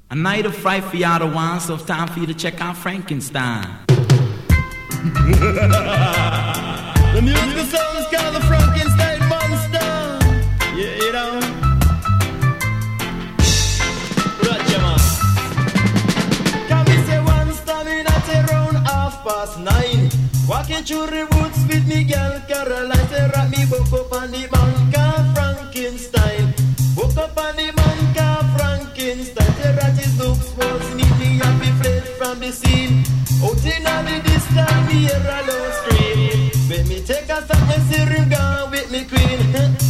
A night of fright for y'all to want, so it's time for you to check out Frankenstein. The musical sound is called the Frankenstein Monster. Yeah, you know. Roger, man. Can we say one stamina at around 9:30? Walking through the woods with me girl Caroline. Say rock me book up on the man called Frankenstein. Book up on the man called Frankenstein. Say rat his looks was neatly happy fled from the scene. Out in all the distance, me hear a low scream. When me take a step and see him gone with me queen.